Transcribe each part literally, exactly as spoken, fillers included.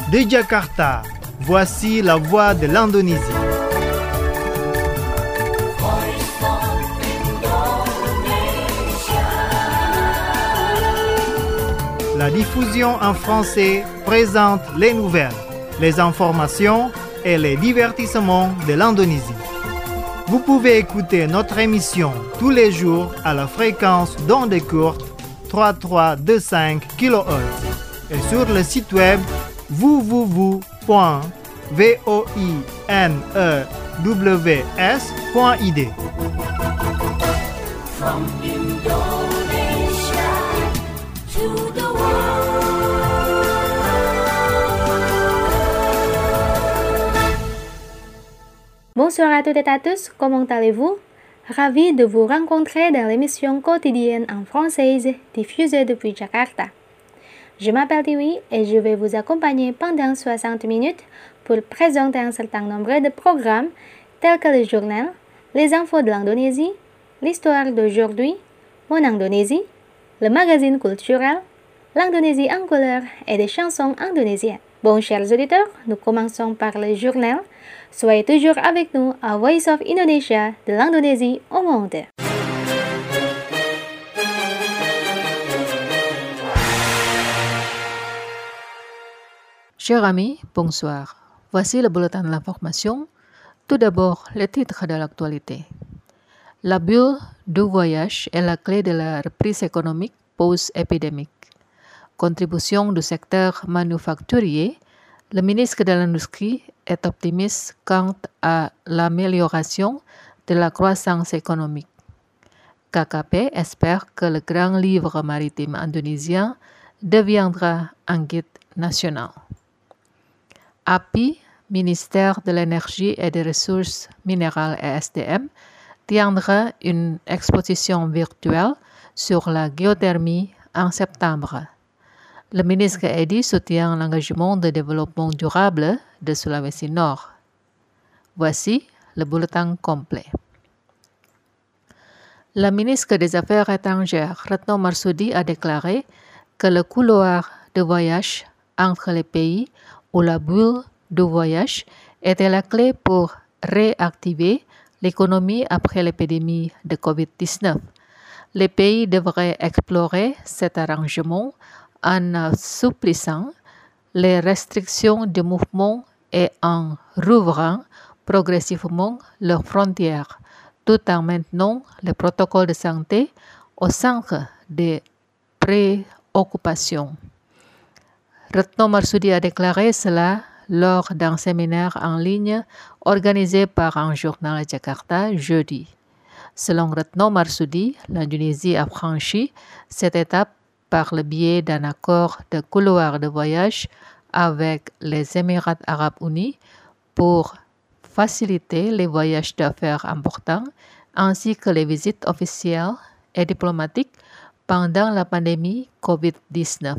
De Jakarta, voici la voix de l'Indonésie. La diffusion en français présente les nouvelles, les informations et les divertissements de l'Indonésie. Vous pouvez écouter notre émission tous les jours à la fréquence d'ondes courtes trois mille trois cent vingt-cinq kilohertz et sur le site web w w w point voinews point i d. From Indonesia to the world. Bonsoir à toutes et à tous, comment allez-vous? Ravi de vous rencontrer dans l'émission quotidienne en française diffusée depuis Jakarta. Je m'appelle Tiwi et je vais vous accompagner pendant soixante minutes pour présenter un certain nombre de programmes tels que le journal, les infos de l'Indonésie, l'histoire d'aujourd'hui, mon Indonésie, le magazine culturel, l'Indonésie en couleur et des chansons indonésiennes. Bon, chers auditeurs, nous commençons par le journal. Soyez toujours avec nous à Voice of Indonesia de l'Indonésie au monde. Chers amis, bonsoir. Voici le bulletin de l'information. Tout d'abord, les titres de l'actualité. La bulle du voyage est la clé de la reprise économique post-épidémique. Contribution du secteur manufacturier, le ministre de l'Industrie est optimiste quant à l'amélioration de la croissance économique. K K P espère que le grand livre maritime indonésien deviendra un guide national. A P I, ministère de l'Énergie et des Ressources minérales et S D M, tiendra une exposition virtuelle sur la géothermie en septembre. Le ministre Edi soutient l'engagement de développement durable de Sulawesi Nord. Voici le bulletin complet. La ministre des Affaires étrangères, Retno Marsudi, a déclaré que le couloir de voyage entre les pays où la bulle du voyage était la clé pour réactiver l'économie après l'épidémie de covid dix-neuf. Les pays devraient explorer cet arrangement en assouplissant les restrictions de mouvement et en rouvrant progressivement leurs frontières, tout en maintenant les protocoles de santé au centre des préoccupations. Retno Marsudi a déclaré cela lors d'un séminaire en ligne organisé par un journal à Jakarta jeudi. Selon Retno Marsudi, l'Indonésie a franchi cette étape par le biais d'un accord de couloir de voyage avec les Émirats arabes unis pour faciliter les voyages d'affaires importants ainsi que les visites officielles et diplomatiques pendant la pandémie covid dix-neuf.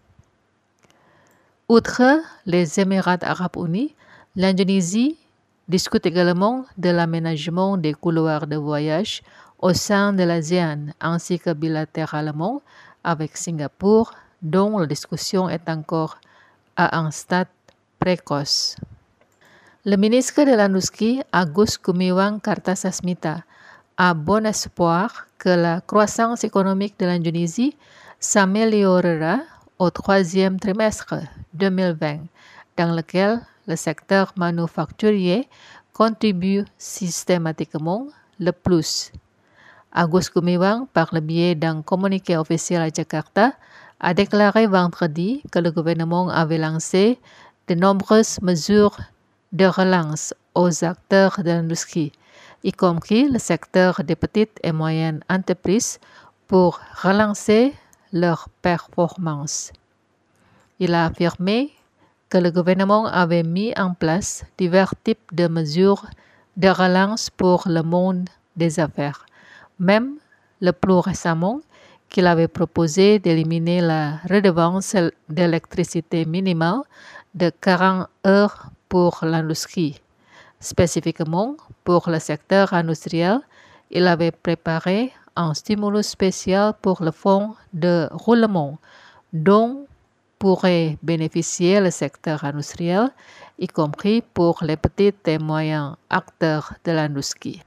Outre les Émirats arabes unis, l'Indonésie discute également de l'aménagement des couloirs de voyage au sein de l'ASEAN ainsi que bilatéralement avec Singapour, dont la discussion est encore à un stade précoce. Le ministre de l'Industrie, Agus Gumiwang Kartasasmita, a bon espoir que la croissance économique de l'Indonésie s'améliorera au troisième trimestre deux mille vingt, dans lequel le secteur manufacturier contribue systématiquement le plus. Agus Gumiwang, par le biais d'un communiqué officiel à Jakarta, a déclaré vendredi que le gouvernement avait lancé de nombreuses mesures de relance aux acteurs de l'industrie, y compris le secteur des petites et moyennes entreprises, pour relancer leur performance. Il a affirmé que le gouvernement avait mis en place divers types de mesures de relance pour le monde des affaires, même le plus récemment qu'il avait proposé d'éliminer la redevance d'électricité minimale de quarante heures pour l'industrie. Spécifiquement pour le secteur industriel, il avait préparé un stimulus spécial pour le fonds de roulement, dont pourrait bénéficier le secteur industriel, y compris pour les petits et moyens acteurs de l'industrie.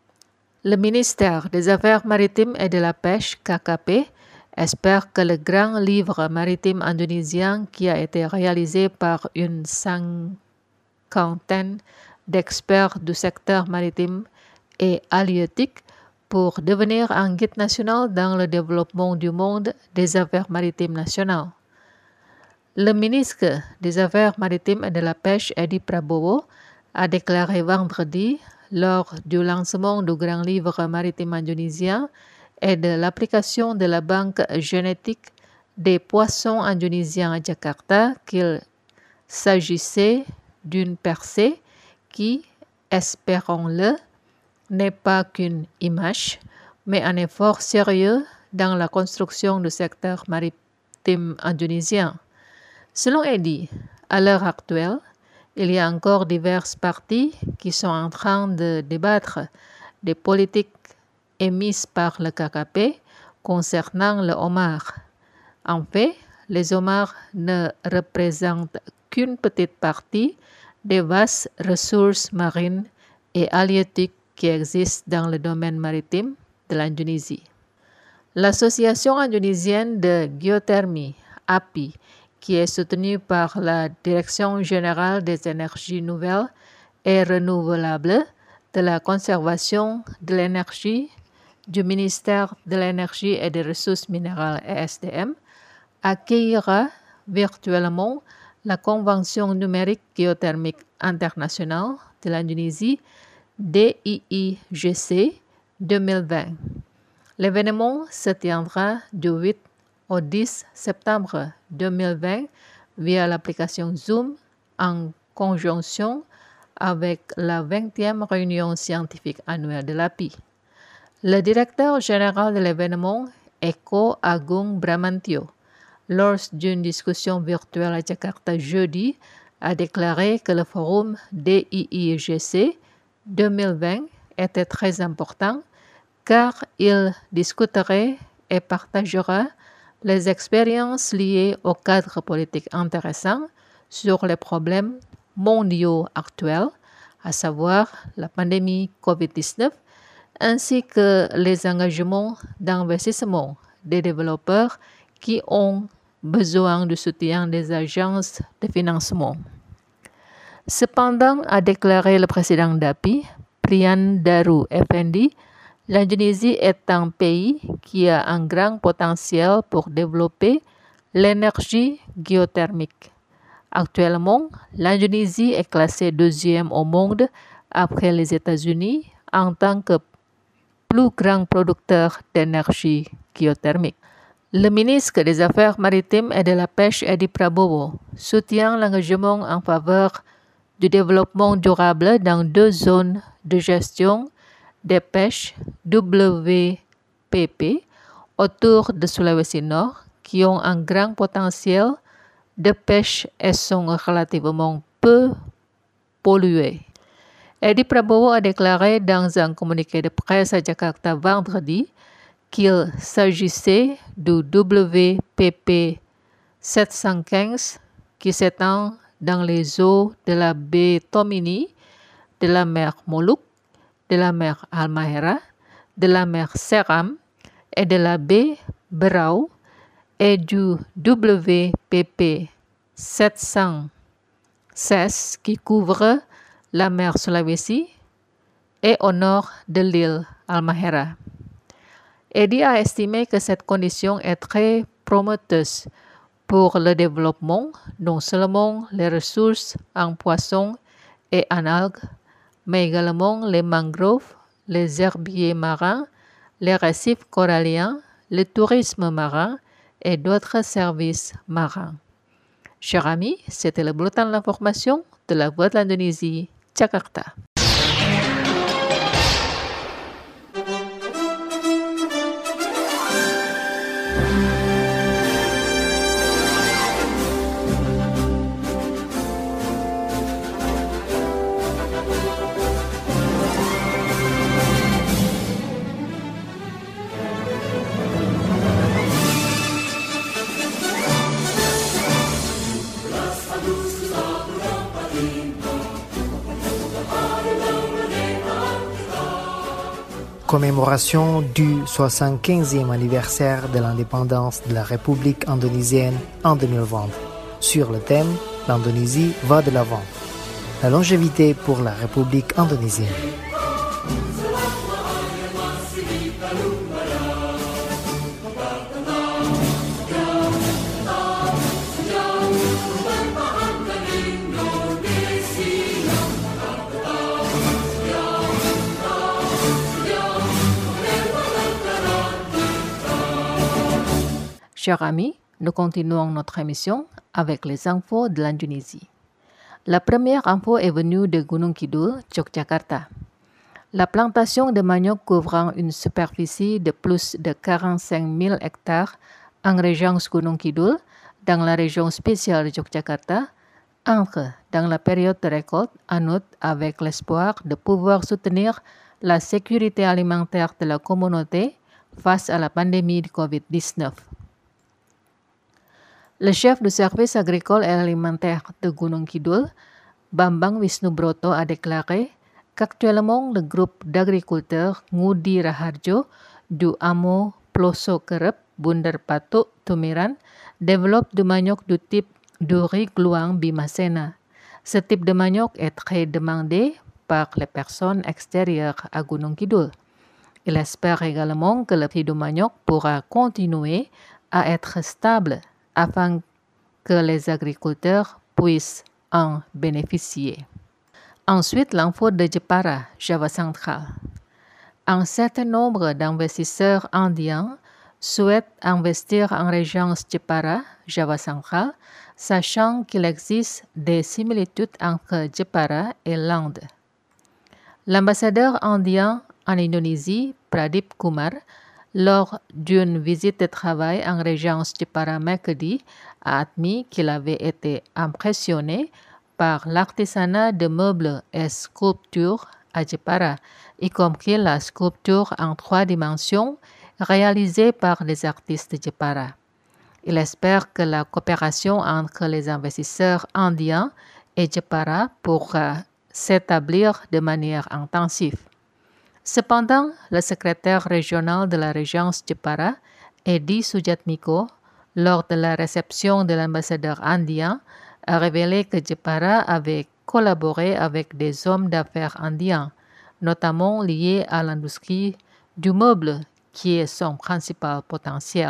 Le ministère des Affaires maritimes et de la pêche, K K P, espère que le grand livre maritime indonésien qui a été réalisé par une cinquantaine d'experts du secteur maritime et halieutique pour devenir un guide national dans le développement du monde des affaires maritimes nationales. Le ministre des Affaires maritimes et de la pêche, Edi Prabowo, a déclaré vendredi, lors du lancement du grand livre maritime indonésien et de l'application de la banque génétique des poissons indonésiens à Jakarta, qu'il s'agissait d'une percée qui, espérons-le, n'est pas qu'une image, mais un effort sérieux dans la construction du secteur maritime indonésien. Selon Edi, à l'heure actuelle, il y a encore diverses parties qui sont en train de débattre des politiques émises par le K K P concernant le homard. En fait, les homards ne représentent qu'une petite partie des vastes ressources marines et halieutiques qui existent dans le domaine maritime de l'Indonésie. L'Association indonésienne de géothermie, A P I, qui est soutenue par la Direction générale des énergies nouvelles et renouvelables, de la conservation de l'énergie, du ministère de l'énergie et des ressources minérales et S D M, accueillera virtuellement la Convention numérique géothermique internationale de l'Indonésie, D I I G C deux mille vingt. L'événement se tiendra du huit au dix septembre deux mille vingt via l'application Zoom en conjonction avec la vingtième réunion scientifique annuelle de l'A P I. Le directeur général de l'événement, Eko Agung Bramantio, lors d'une discussion virtuelle à Jakarta jeudi, a déclaré que le forum D I I G C deux mille vingt était très important car il discuterait et partagera les expériences liées au cadre politique intéressant sur les problèmes mondiaux actuels, à savoir la pandémie covid dix-neuf, ainsi que les engagements d'investissement des développeurs qui ont besoin du soutien des agences de financement. Cependant, a déclaré le président d'A P I, Priyan Daru Effendi, l'Indonésie est un pays qui a un grand potentiel pour développer l'énergie géothermique. Actuellement, l'Indonésie est classée deuxième au monde après les États-Unis en tant que plus grand producteur d'énergie géothermique. Le ministre des Affaires maritimes et de la pêche, Edi Prabowo, soutient l'engagement en faveur du développement durable dans deux zones de gestion des pêches W P P autour de Sulawesi Nord qui ont un grand potentiel de pêche et sont relativement peu polluées. Edi Prabowo a déclaré dans un communiqué de presse à Jakarta vendredi qu'il s'agissait du W P P sept cent quinze qui s'étend dans les eaux de la baie Tomini, de la mer Molucca, de la mer Halmahera, de la mer Seram et de la baie Berau et du W P P sept cent seize qui couvre la mer Sulawesi et au nord de l'île Halmahera. Edi a estimé que cette condition est très prometteuse pour le développement non seulement les ressources en poissons et en algues, mais également les mangroves, les herbiers marins, les récifs coralliens, le tourisme marin et d'autres services marins. Chers amis, c'était le bulletin de l'information de la Voix de l'Indonésie, Jakarta. commémoration du soixante-quinzième anniversaire de l'indépendance de la République indonésienne en deux mille vingt, sur le thème « L'Indonésie va de l'avant ». La longévité pour la République indonésienne. Chers amis, nous continuons notre émission avec les infos de l'Indonésie. La première info est venue de Gunung Kidul, Yogyakarta. La plantation de manioc couvrant une superficie de plus de quarante-cinq mille hectares en région Gunung Kidul, dans la région spéciale de Yogyakarta, entre dans la période de récolte en août avec l'espoir de pouvoir soutenir la sécurité alimentaire de la communauté face à la pandémie de covid dix-neuf. Le chef du service agricole et alimentaire de Gunung Kidul, Bambang Wisnubroto, a déclaré qu'actuellement le groupe d'agriculteurs Ngudi Raharjo du hameau Ploso Kerep, Bundar Patu, Tumiran, développe du manioc du type du riz gluang Bimasena. Ce type de manioc est très demandé par les personnes extérieures à Gunung Kidul. Il espère également que le prix du manioc pourra continuer à être stable afin que les agriculteurs puissent en bénéficier. Ensuite, l'info de Jepara, Java central. Un certain nombre d'investisseurs indiens souhaitent investir en région Jepara, Java central, sachant qu'il existe des similitudes entre Jepara et l'Inde. L'ambassadeur indien en Indonésie, Pradip Kumar, lors d'une visite de travail en région Jepara mercredi, a admis qu'il avait été impressionné par l'artisanat de meubles et sculptures à Jepara, y compris la sculpture en trois dimensions réalisée par des artistes de Jepara. Il espère que la coopération entre les investisseurs indiens et Jepara pourra s'établir de manière intensive. Cependant, le secrétaire régional de la région Jepara, Edi Sujatmiko, lors de la réception de l'ambassadeur indien, a révélé que Jepara avait collaboré avec des hommes d'affaires indiens, notamment liés à l'industrie du meuble, qui est son principal potentiel.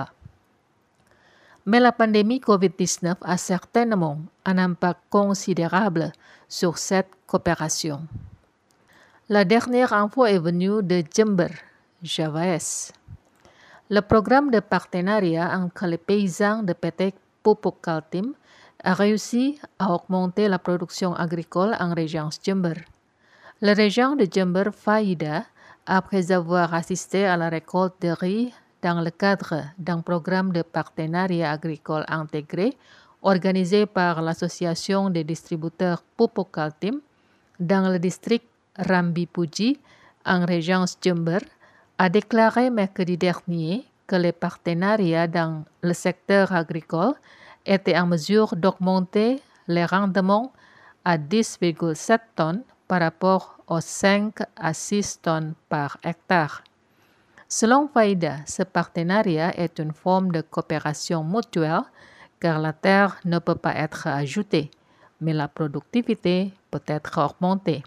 Mais la pandémie covid dix-neuf a certainement un impact considérable sur cette coopération. La dernière info est venue de Jember, Java-Est. Le programme de partenariat entre les paysans de P T Pupuk Kaltim a réussi à augmenter la production agricole en région Jember. La région de Jember Faïda, après avoir assisté à la récolte de riz dans le cadre d'un programme de partenariat agricole intégré organisé par l'association des distributeurs Pupuk Kaltim dans le district Rambi Puji, en région Jember, a déclaré mercredi dernier que les partenariats dans le secteur agricole étaient en mesure d'augmenter les rendements à dix virgule sept tonnes par rapport aux cinq à six tonnes par hectare. Selon Faïda, ce partenariat est une forme de coopération mutuelle car la terre ne peut pas être ajoutée, mais la productivité peut être augmentée.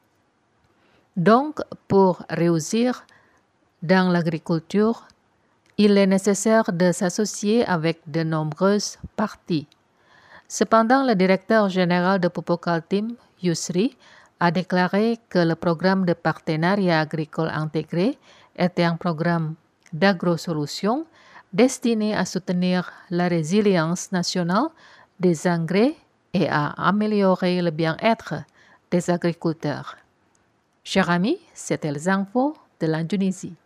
Donc, pour réussir dans l'agriculture, il est nécessaire de s'associer avec de nombreuses parties. Cependant, le directeur général de Pupuk Kaltim, Yusri, a déclaré que le programme de partenariat agricole intégré était un programme d'agro-solutions destiné à soutenir la résilience nationale des engrais et à améliorer le bien-être des agriculteurs. Chers amis, c'était les infos de l'Indonésie.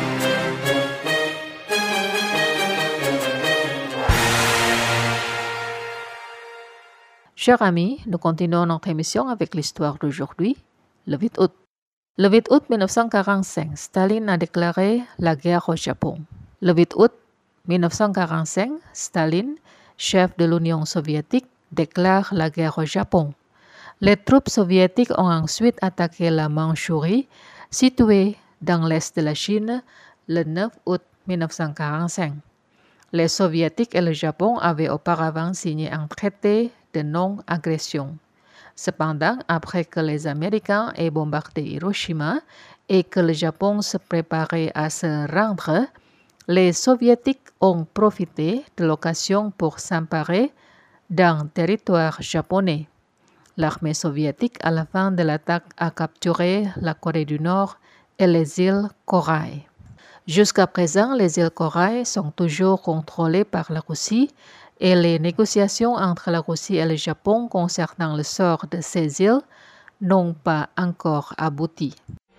Chers amis, nous continuons notre émission avec l'histoire d'aujourd'hui, le huit août. Le huit août mille neuf cent quarante-cinq, Staline a déclaré la guerre au Japon. Le huit août mille neuf cent quarante-cinq, Staline, chef de l'Union soviétique, déclare la guerre au Japon. Les troupes soviétiques ont ensuite attaqué la Mandchourie, située dans l'est de la Chine le neuf août mille neuf cent quarante-cinq. Les Soviétiques et le Japon avaient auparavant signé un traité de non-agression. Cependant, après que les Américains aient bombardé Hiroshima et que le Japon se préparait à se rendre, les Soviétiques ont profité de l'occasion pour s'emparer d'un territoire japonais. L'armée soviétique, à la fin de l'attaque, a capturé la Corée du Nord et les îles Corail. Jusqu'à présent, les îles Corail sont toujours contrôlées par la Russie et les négociations entre la Russie et le Japon concernant le sort de ces îles n'ont pas encore abouti.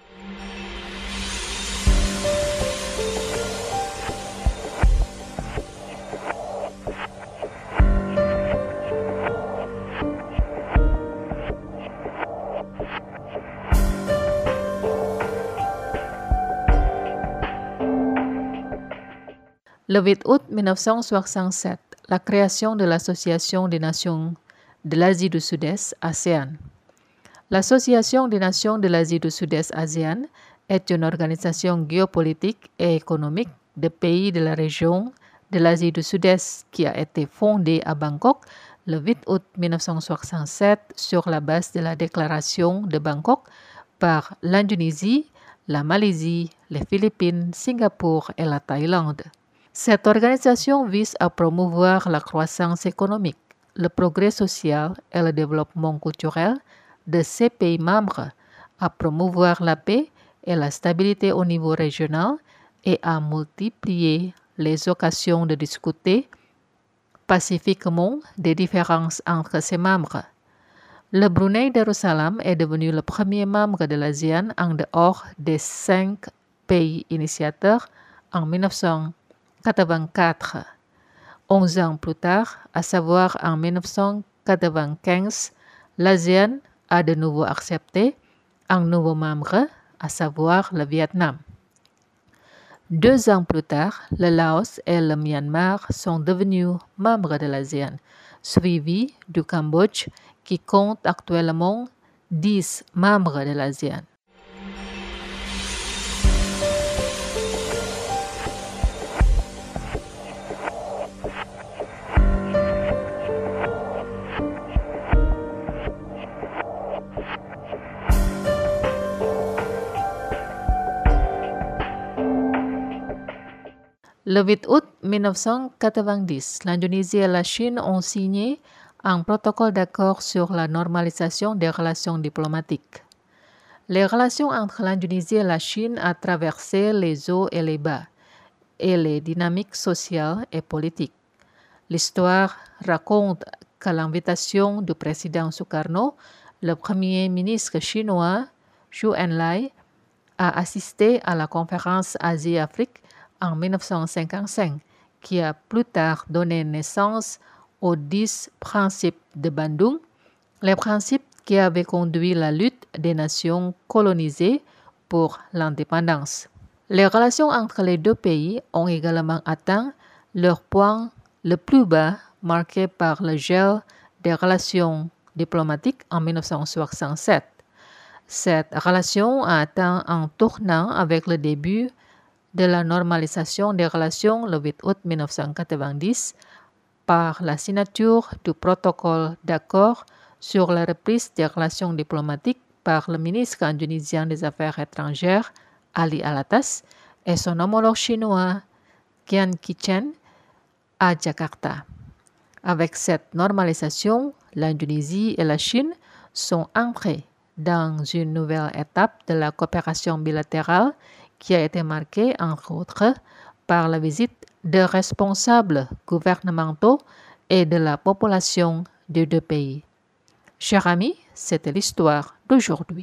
Le huit août mille neuf cent soixante-sept, la création de l'Association des Nations de l'Asie du Sud-Est, ASEAN. L'Association des Nations de l'Asie du Sud-Est, ASEAN, est une organisation géopolitique et économique de pays de la région de l'Asie du Sud-Est qui a été fondée à Bangkok le huit août mille neuf cent soixante-sept sur la base de la déclaration de Bangkok par l'Indonésie, la Malaisie, les Philippines, Singapour et la Thaïlande. Cette organisation vise à promouvoir la croissance économique, le progrès social et le développement culturel de ces pays membres, à promouvoir la paix et la stabilité au niveau régional et à multiplier les occasions de discuter pacifiquement des différences entre ses membres. Le Brunei Darussalam est devenu le premier membre de l'ASEAN en dehors des cinq pays initiateurs en mille neuf cent quatre-vingt-quatre. Onze ans plus tard, à savoir en mille neuf cent quatre-vingt-quinze, l'ASEAN a de nouveau accepté un nouveau membre, à savoir le Vietnam. Deux ans plus tard, le Laos et le Myanmar sont devenus membres de l'ASEAN, suivis du Cambodge qui compte actuellement dix membres de l'ASEAN. Le huit août mille neuf cent quatre-vingt-dix, l'Indonésie et la Chine ont signé un protocole d'accord sur la normalisation des relations diplomatiques. Les relations entre l'Indonésie et la Chine ont traversé les hauts et les bas et les dynamiques sociales et politiques. L'histoire raconte qu'à l'invitation du président Sukarno, le premier ministre chinois Zhou Enlai a assisté à la conférence Asie-Afrique en mille neuf cent cinquante-cinq, qui a plus tard donné naissance aux dix principes de Bandung, les principes qui avaient conduit la lutte des nations colonisées pour l'indépendance. Les relations entre les deux pays ont également atteint leur point le plus bas, marqué par le gel des relations diplomatiques en mille neuf cent soixante-sept. Cette relation a atteint un tournant avec le début de la normalisation des relations le huit août mille neuf cent quatre-vingt-dix par la signature du protocole d'accord sur la reprise des relations diplomatiques par le ministre indonésien des Affaires étrangères Ali Alatas et son homologue chinois Gian Kichen à Jakarta. Avec cette normalisation, l'Indonésie et la Chine sont entrées dans une nouvelle étape de la coopération bilatérale qui a été marquée, entre autres, par la visite de responsables gouvernementaux et de la population des deux pays. Chers amis, c'était l'histoire d'aujourd'hui.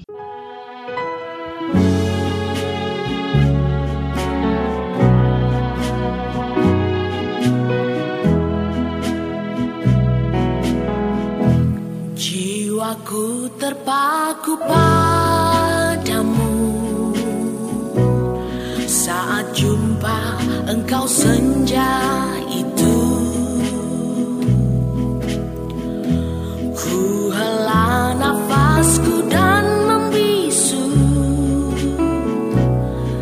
Jiwaku terpaku padamu saat jumpa engkau senja itu. Ku hela nafasku dan membisu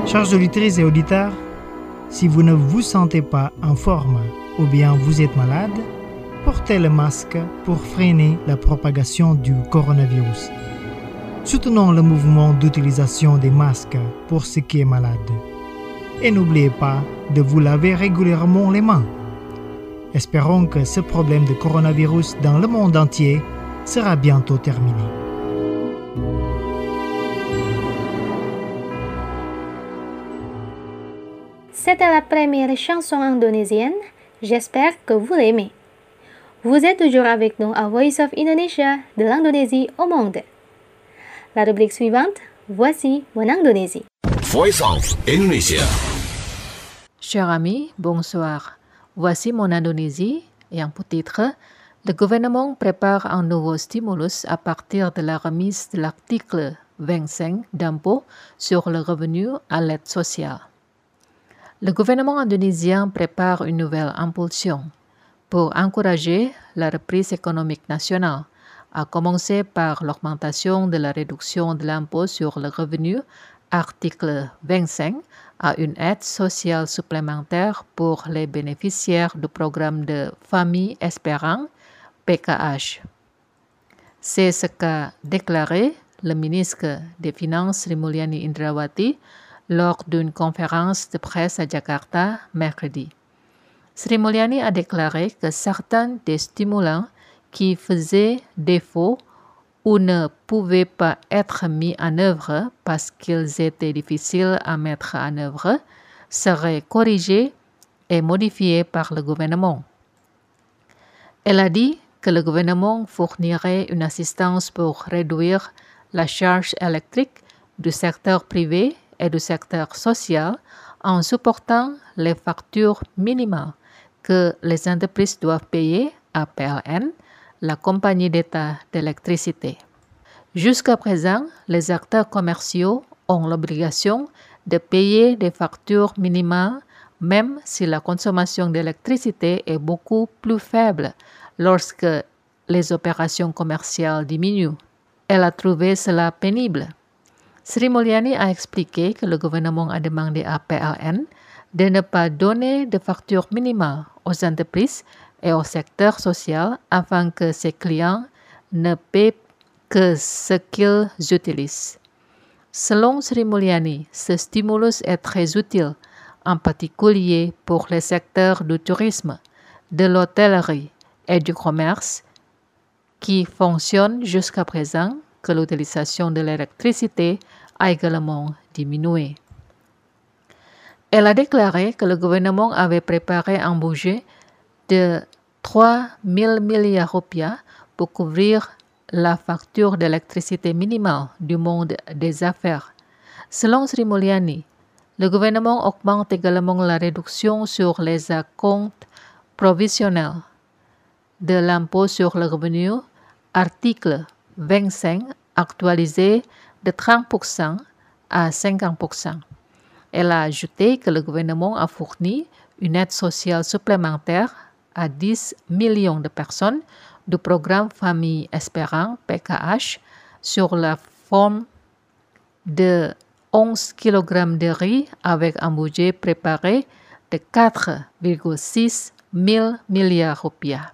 Chers auditrices et auditeurs, si vous ne vous sentez pas en forme ou bien vous êtes malade, portez le masque pour freiner la propagation du coronavirus. Soutenons le mouvement d'utilisation des masques pour ceux qui sont malades. Et n'oubliez pas de vous laver régulièrement les mains. Espérons que ce problème de coronavirus dans le monde entier sera bientôt terminé. C'était la première chanson indonésienne. J'espère que vous l'aimez. Vous êtes toujours avec nous à Voice of Indonesia, de l'Indonésie au monde. La rubrique suivante, voici mon Indonésie. Voice of Indonesia. Chers amis, bonsoir. Voici mon Indonésie et en titre, le gouvernement prépare un nouveau stimulus à partir de la remise de l'article vingt-cinq d'impôt sur le revenu à l'aide sociale. Le gouvernement indonésien prépare une nouvelle impulsion pour encourager la reprise économique nationale, à commencer par l'augmentation de la réduction de l'impôt sur le revenu, article vingt-cinq, à une aide sociale supplémentaire pour les bénéficiaires du programme de famille espérant, P K H. C'est ce qu'a déclaré le ministre des Finances Sri Mulyani Indrawati lors d'une conférence de presse à Jakarta mercredi. Sri Mulyani a déclaré que certains des stimulants qui faisaient défaut ou ne pouvaient pas être mis en œuvre parce qu'ils étaient difficiles à mettre en œuvre seraient corrigés et modifiés par le gouvernement. Elle a dit que le gouvernement fournirait une assistance pour réduire la charge électrique du secteur privé et du secteur social en supportant les factures minimales que les entreprises doivent payer à P L N, la compagnie d'État d'électricité. Jusqu'à présent, les acteurs commerciaux ont l'obligation de payer des factures minimales même si la consommation d'électricité est beaucoup plus faible lorsque les opérations commerciales diminuent. Elle a trouvé cela pénible. Sri Mulyani a expliqué que le gouvernement a demandé à P L N de ne pas donner de factures minimales aux entreprises et au secteur social afin que ses clients ne paient que ce qu'ils utilisent. Selon Sri Mulyani, ce stimulus est très utile, en particulier pour les secteurs du tourisme, de l'hôtellerie et du commerce qui fonctionnent jusqu'à présent que l'utilisation de l'électricité a également diminué. Elle a déclaré que le gouvernement avait préparé un budget de trois mille milliards rupiah pour couvrir la facture d'électricité minimale du monde des affaires. Selon Sri Mulyani, le gouvernement augmente également la réduction sur les acomptes provisionnels de l'impôt sur le revenu, article vingt-cinq, actualisé de trente pour cent à cinquante pour cent. Elle a ajouté que le gouvernement a fourni une aide sociale supplémentaire à dix millions de personnes du programme Famille Espérant, P K H, sur la forme de onze kilogrammes de riz avec un budget préparé de quatre virgule six mille milliards rupiah.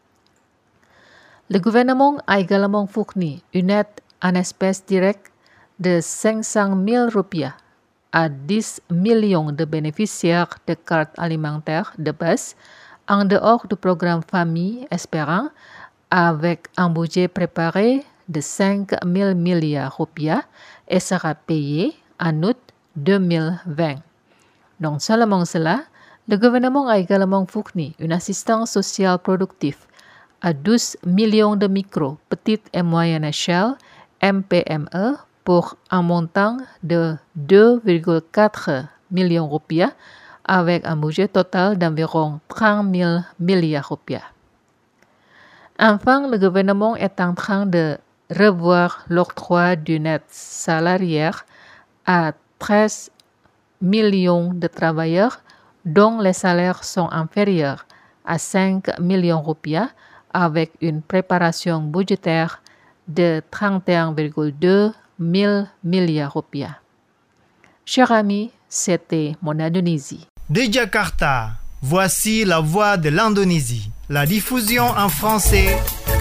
Le gouvernement a également fourni une aide en espèces directes de cinq cent mille rupiah à dix millions de bénéficiaires de cartes alimentaires de base en dehors du programme Famille Espérant avec un budget préparé de cinq mille milliards rupiah et sera payé en août deux mille vingt. Non seulement cela, le gouvernement a également fourni une assistance sociale productive à douze millions de micro, petites et moyennes échelles, M P M E, pour un montant de deux virgule quatre millions rupiah avec un budget total d'environ trente mille milliards rupiah. Enfin, le gouvernement est en train de revoir l'octroi d'une aide salariale à treize millions de travailleurs dont les salaires sont inférieurs à cinq millions rupiah avec une préparation budgétaire de trente et un virgule deux mille milliards rupiah. Chers amis, c'était mon Indonésie. De Jakarta, voici la voix de l'Indonésie. La diffusion en français.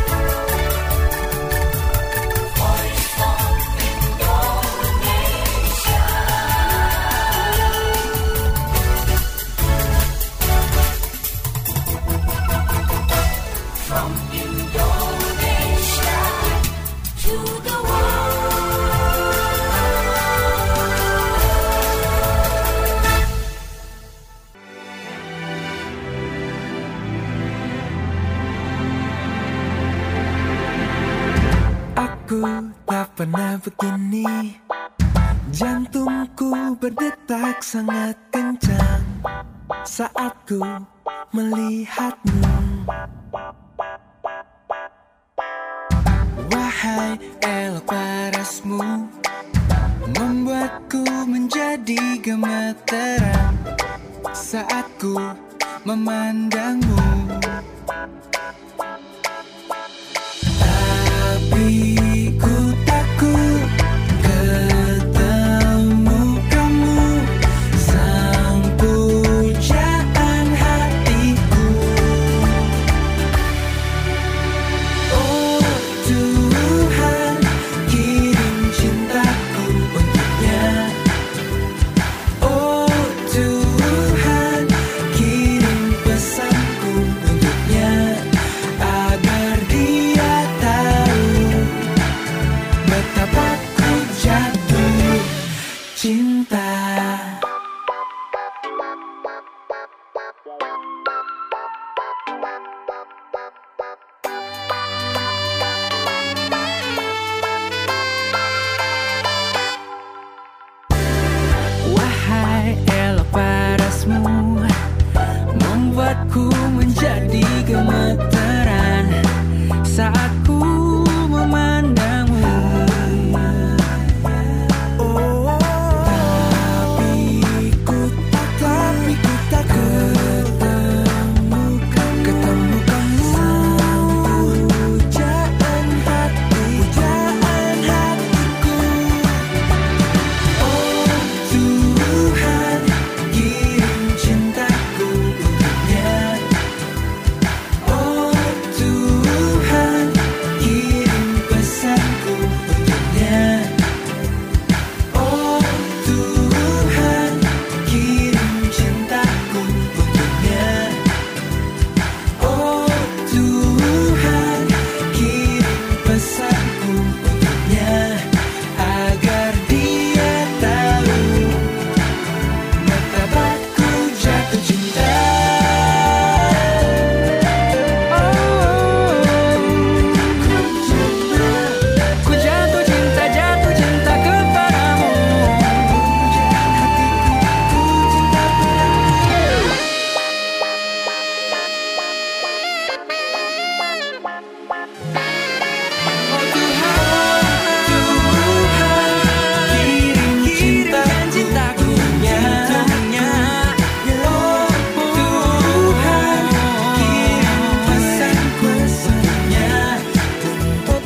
Aku tak pernah begini, jantungku berdetak sangat kencang saat ku melihatmu. Wahai elok parasmu, membuatku menjadi gemeteran saat ku memandangmu. Tapi ku takut ketemu kamu, sang pujaan hatiku. Oh Tuhan, kirim cintaku untuknya. Oh Tuhan, kirim pesanku untuknya, agar dia tahu betapa ku jatuh cinta. Wahai elok parasmu, membuatku menjadi gemeteran saat ku memandangmu. Oh, tapi ku tak, tapi ku tak ketemu kamu, ketemu kamu. Sang pujaan hati, pujaan hatiku. Oh Tuhan, kirim cintaku untuknya. Oh Tuhan, kirim pesanku untuknya. Oh Tuhan, kirim cintaku untuknya. Oh Tuhan, kirim pesanku untuknya, agar dia tahu betapa ku jatuh cinta. Ku jatuh cinta, jatuh cinta kepadamu. Hatiku, ku cinta padamu. Oh Tuhan, Tuhan, kirim cintaku untuknya. Oh Tuhan, kirim pesanku untuknya. Oh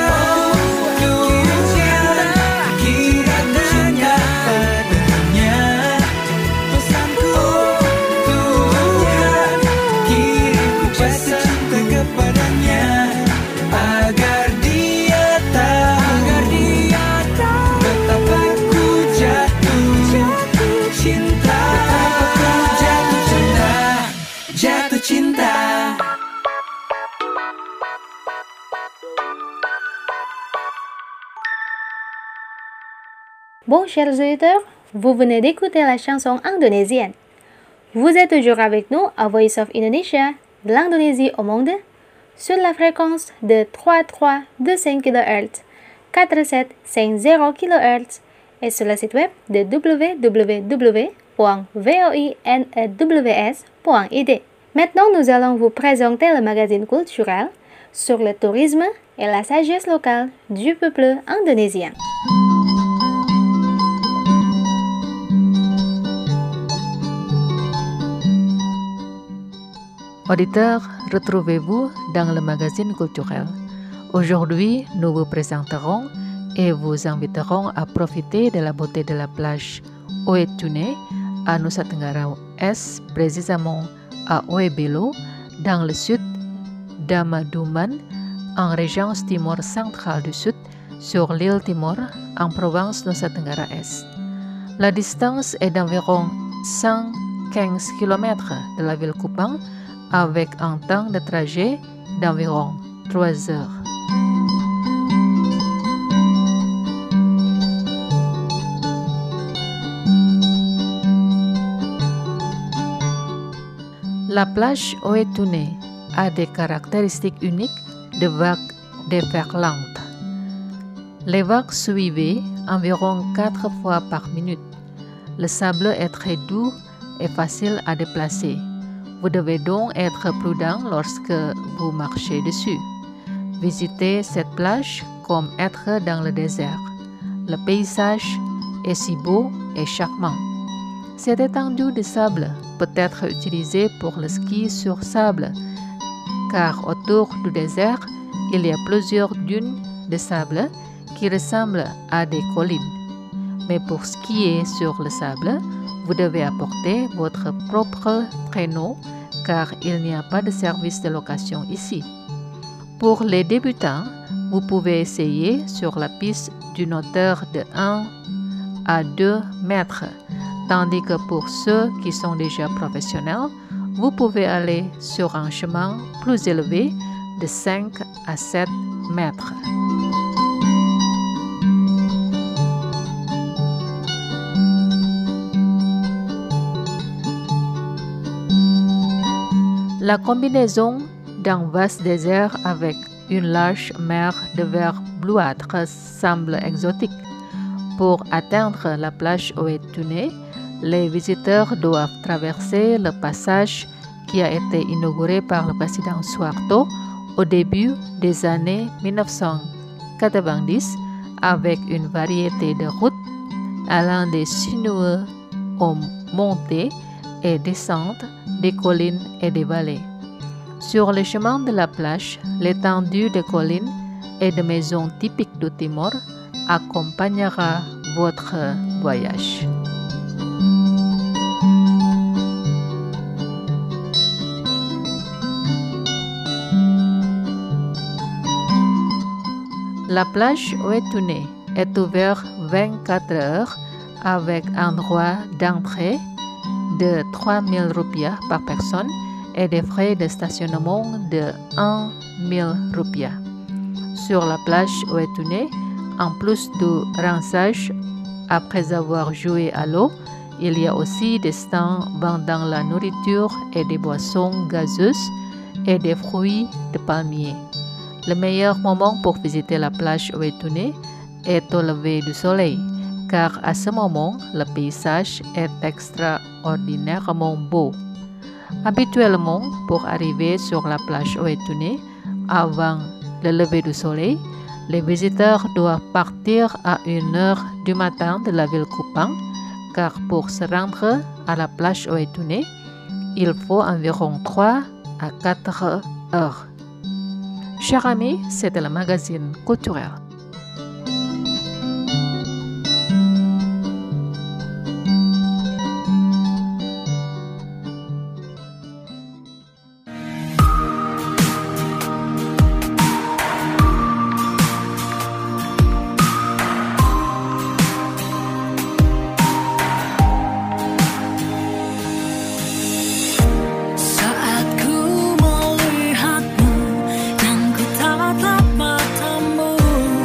Tuhan, kirim cinta padanya. Pesanku, Tuhan, kirim pesanku kepadanya, agar dia tahu, agar dia tahu betapa ku jatuh cinta, betapa ku jatuh cinta, jatuh cinta. Bon, chers auditeurs, vous venez d'écouter la chanson indonésienne. Vous êtes toujours avec nous à Voice of Indonesia, de l'Indonésie au monde, sur la fréquence de trois trois deux cinq kilohertz, quatre sept cinq zéro kilohertz et sur le site web de w w w point voinews point i d. Maintenant, nous allons vous présenter le magazine culturel sur le tourisme et la sagesse locale du peuple indonésien. Auditeurs, retrouvez-vous dans le magazine culturel. Aujourd'hui, nous vous présenterons et vous inviterons à profiter de la beauté de la plage Oetune, à Nusa Tenggara Est, précisément à Oebelo, dans le sud d'Amaduman, en région Timor centrale du Sud, sur l'île Timor, en province Nusa Tenggara Est. La distance est d'environ cent quinze kilomètres de la ville Kupang, avec un temps de trajet d'environ trois heures. La plage Oetune a des caractéristiques uniques de vagues déferlantes. Les vagues suivaient environ quatre fois par minute. Le sable est très doux et facile à déplacer. Vous devez donc être prudent lorsque vous marchez dessus. Visitez cette plage comme être dans le désert. Le paysage est si beau et charmant. Cette étendue de sable peut être utilisée pour le ski sur sable, car autour du désert, il y a plusieurs dunes de sable qui ressemblent à des collines. Mais pour skier sur le sable, vous devez apporter votre propre traîneau, car il n'y a pas de service de location ici. Pour les débutants, vous pouvez essayer sur la piste d'une hauteur de un à deux mètres, tandis que pour ceux qui sont déjà professionnels, vous pouvez aller sur un chemin plus élevé de cinq à sept mètres. La combinaison d'un vaste désert avec une large mer de verre bleuâtre semble exotique. Pour atteindre la plage Oetune, les visiteurs doivent traverser le passage qui a été inauguré par le président Suharto au début des années mille neuf cent quatre-vingt-dix avec une variété de routes allant des sinueux aux montées et descentes des collines et des vallées. Sur le chemin de la plage, l'étendue des collines et de maisons typiques du Timor accompagnera votre voyage. La plage Oetune est ouverte vingt-quatre heures avec un droit d'entrée de trois mille rupiah par personne et des frais de stationnement de mille rupiah. Sur la plage Oetune, en plus du rinçage après avoir joué à l'eau, il y a aussi des stands vendant la nourriture et des boissons gazeuses et des fruits de palmier. Le meilleur moment pour visiter la plage Oetune est au lever du soleil, car à ce moment, le paysage est extraordinairement beau. Habituellement, pour arriver sur la plage Oetune avant le lever du soleil, les visiteurs doivent partir à une heure du matin de la ville Kupang, car pour se rendre à la plage Oetune, il faut environ trois à quatre heures. Chers amis, c'était le magazine culturel. Saat ku melihatmu dan ku tatap matamu,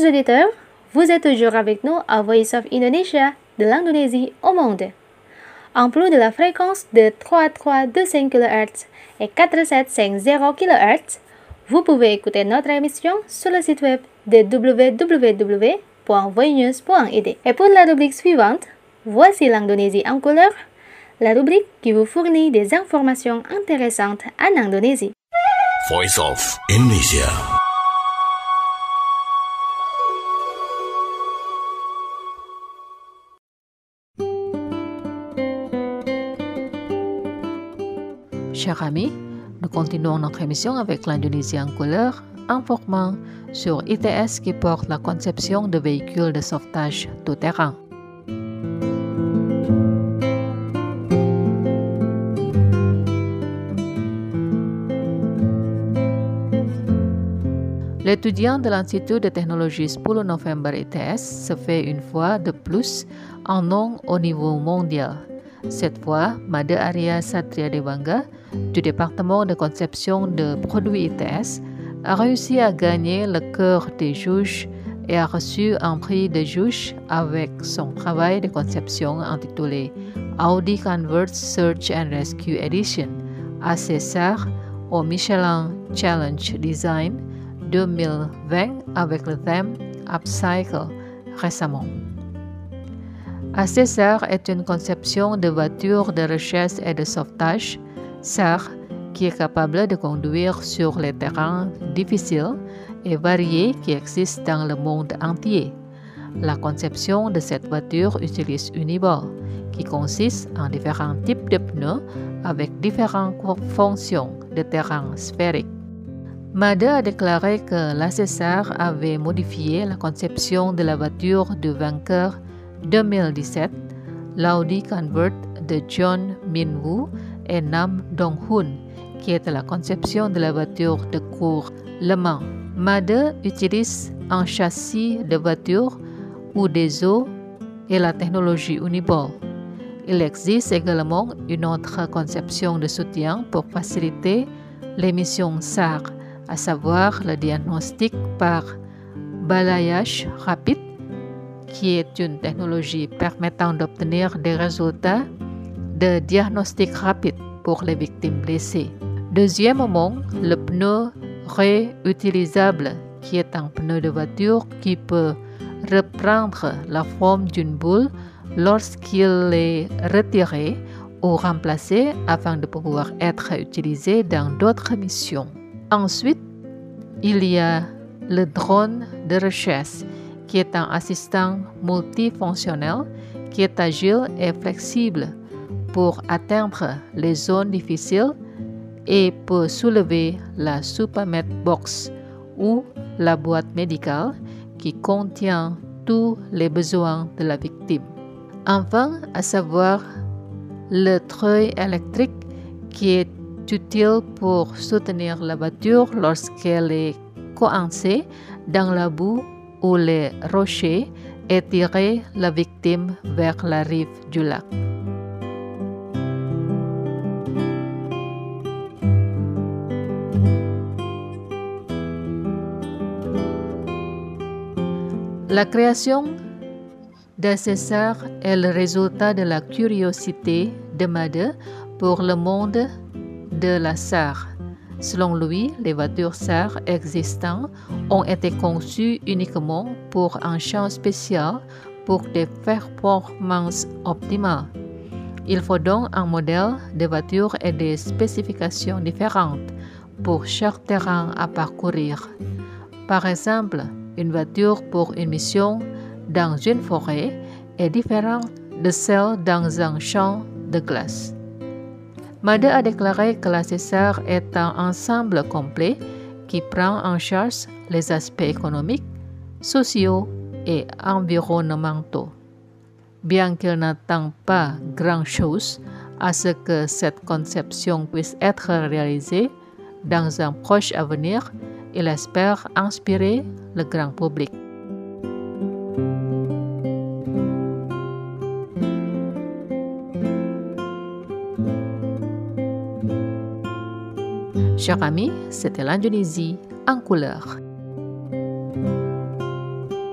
auditeurs, vous êtes toujours avec nous à Voice of Indonesia, de l'Indonésie au monde. En plus de la fréquence de trois trois deux cinq kilohertz et quatre sept cinq zéro kilohertz, vous pouvez écouter notre émission sur le site web de w w w point voinews point i d. Et pour la rubrique suivante, voici l'Indonésie en couleur, la rubrique qui vous fournit des informations intéressantes en Indonésie. Voice of Indonesia. Chers amis, nous continuons notre émission avec l'Indonésie en couleur, informant sur I T S qui porte la conception de véhicules de sauvetage tout-terrain. L'étudiant de l'Institut de technologie sepuluh November I T S se fait une fois de plus un nom au niveau mondial. Cette fois, Made Arya Satria Dewanga, du département de conception de produits I T S, a réussi à gagner le cœur des juges et a reçu un prix de juge avec son travail de conception intitulé Audi Convert Search and Rescue Edition, A C S A R au Michelin Challenge Design deux mille vingt avec le thème Upcycle récemment. A C S A R est une conception de voiture de recherche et de sauvetage, S A R, qui est capable de conduire sur les terrains difficiles et variés qui existent dans le monde entier. La conception de cette voiture utilise Uniball, qui consiste en différents types de pneus avec différentes fonctions de terrain sphérique. Made a déclaré que l'A C S A R avait modifié la conception de la voiture du vainqueur deux mille dix-sept, l'Audi Convert de John Min-woo et Nam Dong-hoon, qui est la conception de la voiture de course Le Mans. Made utilise un châssis de voiture ou des eaux et la technologie Uniball. Il existe également une autre conception de soutien pour faciliter les missions S A R, à savoir le diagnostic par balayage rapide, qui est une technologie permettant d'obtenir des résultats de diagnostic rapide pour les victimes blessées. Deuxièmement, le pneu réutilisable, qui est un pneu de voiture qui peut reprendre la forme d'une boule lorsqu'il est retiré ou remplacé afin de pouvoir être utilisé dans d'autres missions. Ensuite, il y a le drone de recherche, qui est un assistant multifonctionnel qui est agile et flexible pour atteindre les zones difficiles et peut soulever la Supermed Box ou la boîte médicale qui contient tous les besoins de la victime. Enfin, à savoir le treuil électrique qui est utile pour soutenir la voiture lorsqu'elle est coincée dans la boue ou les rochers et tirer la victime vers la rive du lac. La création d'A C S A R est le résultat de la curiosité de Made pour le monde de la S A R. Selon lui, les voitures S A R existantes ont été conçues uniquement pour un champ spécial pour des performances optimales. Il faut donc un modèle de voiture et des spécifications différentes pour chaque terrain à parcourir. Par exemple, une voiture pour une mission dans une forêt est différente de celle dans un champ de glace. Made a déclaré que la C S A R est un ensemble complet qui prend en charge les aspects économiques, sociaux et environnementaux. Bien qu'il n'attend pas grand-chose à ce que cette conception puisse être réalisée dans un proche avenir, il espère inspirer le grand public. Chers amis, c'était l'Indonésie en couleur.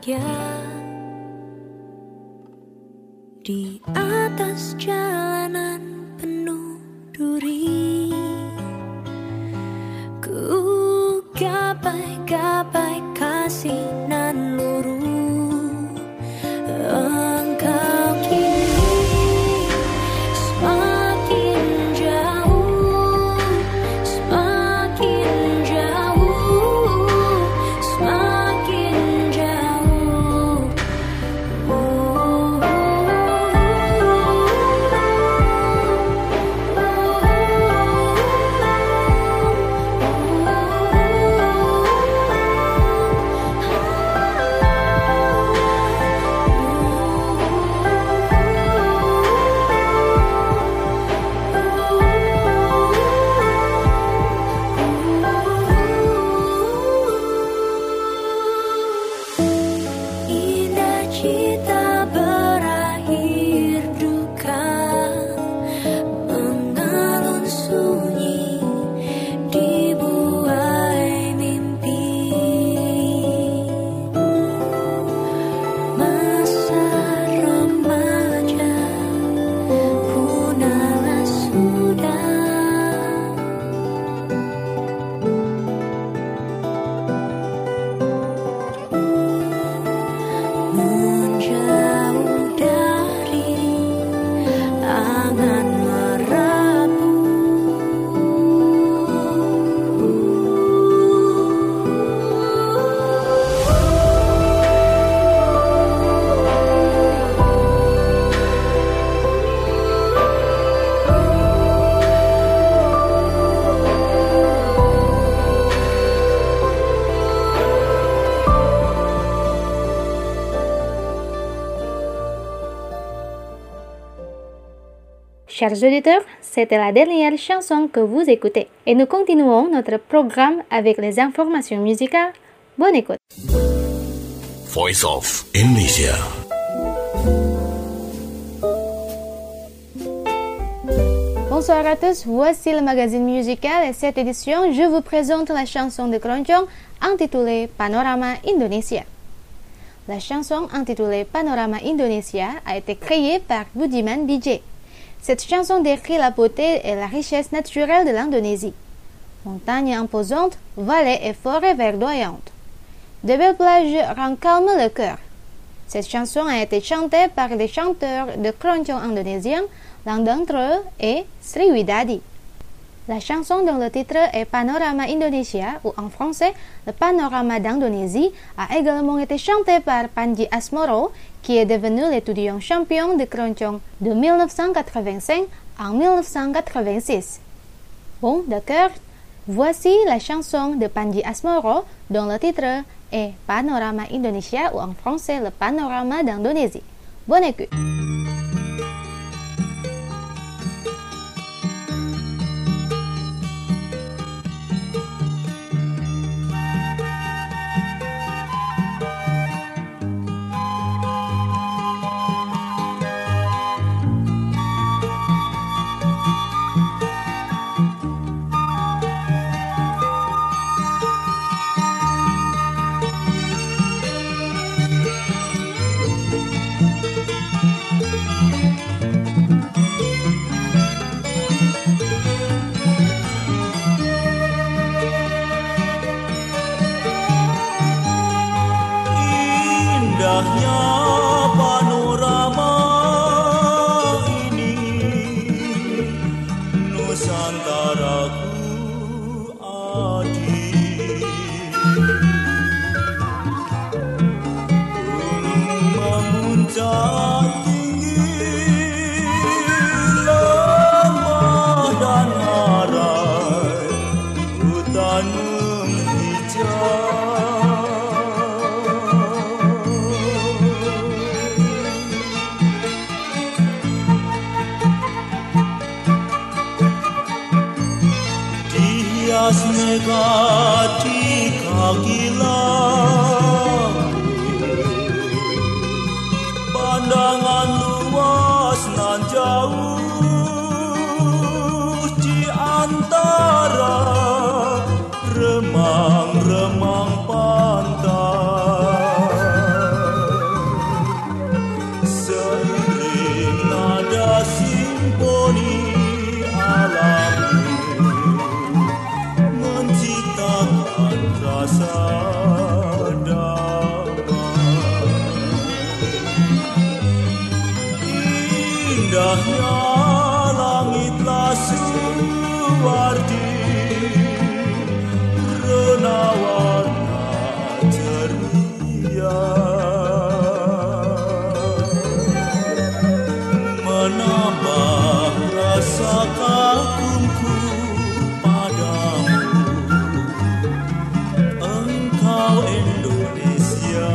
bahagia di atas jalanan penuh duri. Ku gapai-gapai kasih nan luruh. Engkau kini semakin jauh, semakin jauh, semakin jauh. Oh, indah cita berakhir duka, mengalun sunyi dibuai mimpi. Masa remaja punahlah sudah. Menjauh dari angan merabu. Chers auditeurs, c'était la dernière chanson que vous écoutez. Et nous continuons notre programme avec les informations musicales. Bonne écoute. Voice of Indonesia. Bonsoir à tous, voici le magazine musical et cette édition, je vous présente la chanson de Keroncong intitulée Panorama Indonesia. La chanson intitulée Panorama Indonesia a été créée par Budiman B J. Cette chanson décrit la beauté et la richesse naturelle de l'Indonésie. Montagnes imposantes, vallées et forêts verdoyantes. De belles plages rendent calme le cœur. Cette chanson a été chantée par des chanteurs de keroncong indonésiens, l'un d'entre eux est Sri Widadi. La chanson dont le titre est Panorama Indonesia, ou en français, le panorama d'Indonésie, a également été chantée par Panji Asmoro, qui est devenu l'étudiant champion de keroncong de mille neuf cent quatre-vingt-cinq en mille neuf cent quatre-vingt-six. Bon, d'accord, voici la chanson de Panji Asmoro, dont le titre est Panorama Indonesia, ou en français, le panorama d'Indonésie. Bonne écoute. Indahnya panorama ini, Nusantaraku adik. Gunung memuncak tinggi, lembah dan harai, hutan menghijau. Hias mega di kaki langit, pandangan luas nan jauh di antara remang-remang pantai. rasa damai. Indahnya langitlah Suwardi, rena warna ceria, menambah rasa kagumku padamu. Engkau Indonesia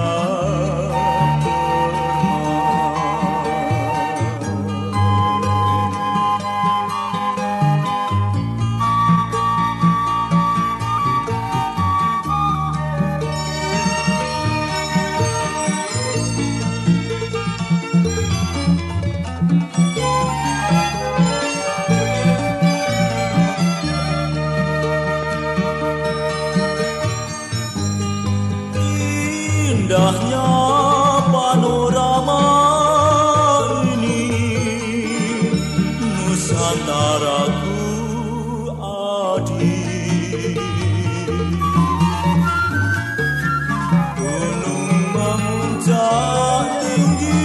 indahnya panorama ini, Nusantaraku adik. Gunung memuncak tinggi,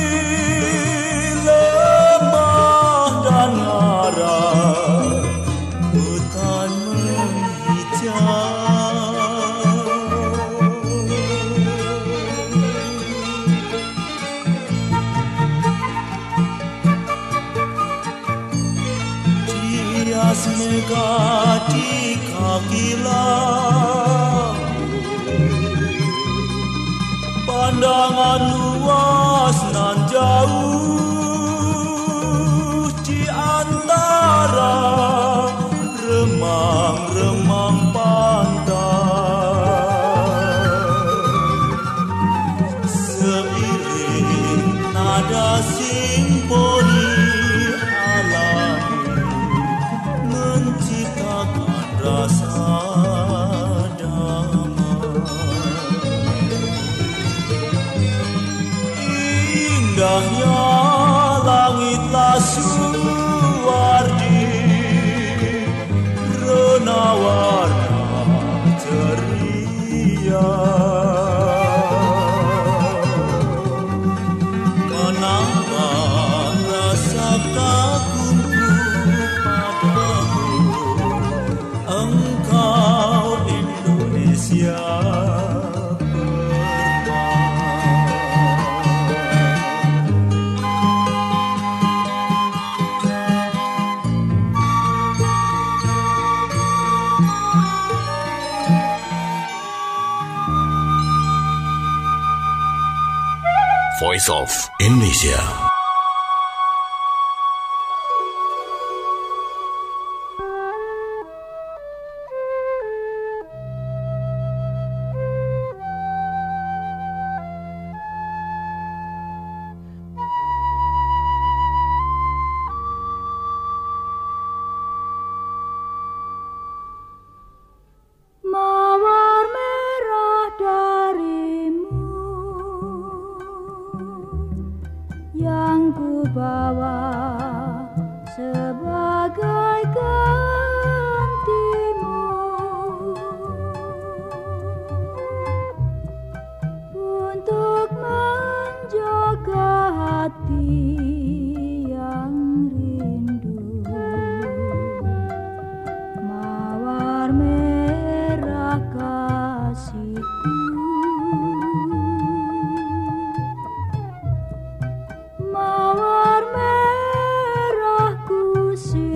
lembah dan ngarai, hutan menghijau. Mega di kaki langit, pandangan luas nan jauh di antara remang-remang pantai. Seiring nada simfoni menciptakan rasa damai. Indahnya langitlah Suwardi, rena warna ceria, menambah rasa kagumku padamu. Engkau Indonesia Voice of Indonesia. Mawar merah darimu yang ku bawa sebagai gantimu untuk menjaga hati yang rindu. Mawar merah kasihku, mawar merah ku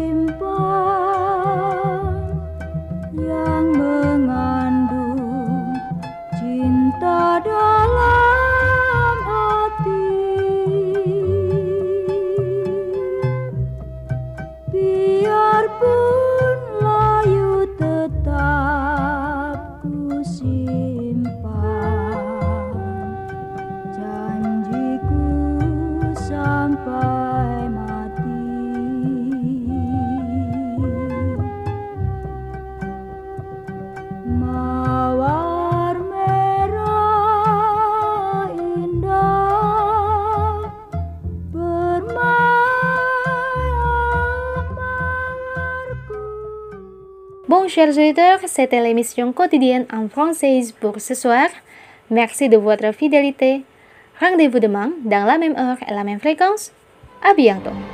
simpan, yang mengandung cinta dalam hati. Biarpun layu tetap ku simpan. chers auditeurs, c'était l'émission quotidienne en français pour ce soir. Merci de votre fidélité. Rendez-vous demain dans la même heure et la même fréquence. À bientôt.